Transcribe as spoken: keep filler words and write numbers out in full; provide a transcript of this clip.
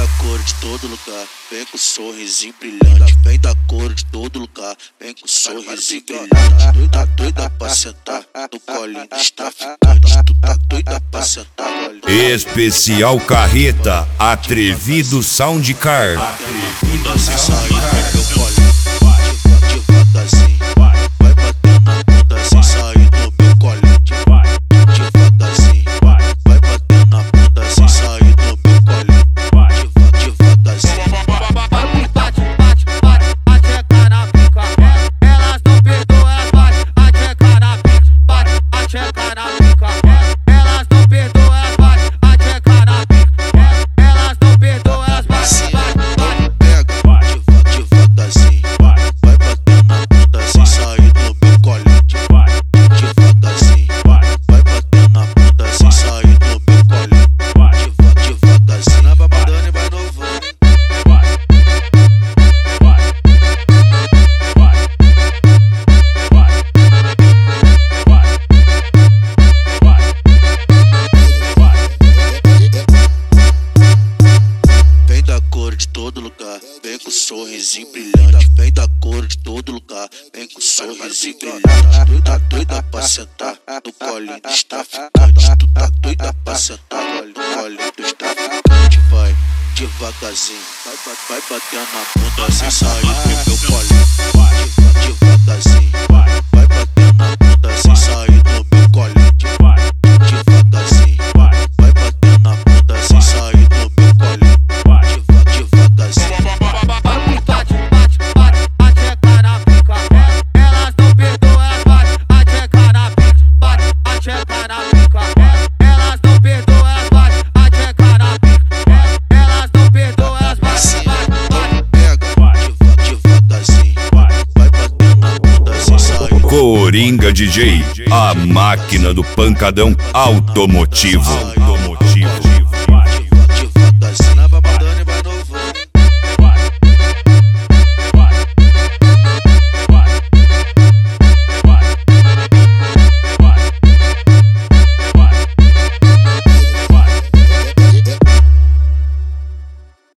da cor de todo lugar, vem com sorrisinho brilhante. Vem da cor de todo lugar, vem com sorrisinho brilhante. Tu tá doida pra sentar no colinho dos traficantes. Tu tá doida pra sentar no colinho. Especial Carreta, Atrevido Soundcar. Atrevido assim sair do meu colinho. Devagarzinho, vai bater na bunda sem sair do meu colinho. Devagarzinho, vai bater na bunda sem sair do meu colinho. Devagarzinho. Bate, bate, bate, a tcheca na pica. Elas não perdoam, bate, a tcheca na pica. Bate, a tcheca na pica. Elas não perdoam, bate, a tcheca na pica. Elas não perdoam, bate, bate, bate. Pega, devagarzinho, vai bater na bunda sem sair do meu colinho. Devagarzinho, vai bater na bunda sem sair do meu colinho. Devagarzinho, na babadona e vai novando. Vem da cor de todo lugar, vem com sorrisinho brilhante. Vem da cor de todo lugar, vem com sorrisinho brilhante. Tu tá doida pra sentar no colinho dos traficantes. Tu tá doida pra sentar no colinho dos traficantes. Vai devagarzinho, vai, vai, vai batendo na bunda sem sair do meu colinho. Devagarzinho, vai batendo na bunda sem sair do meu colinho. Devagarzinho, vai batendo na bunda sem sair do meu colinho. Devagarzinho. Bate, bate, bate, a tcheca na pica. Elas não perdoam, bate, a tcheca na pica. Bate, a tcheca na pica. Elas não perdoam, bate, a tcheca na pica. Elas não perdoam, bate, bate, bate. Pega, devagarzinho, vai bater na bunda sem sair. Coringa D J, a máquina do pancadão automotivo. Automotivo.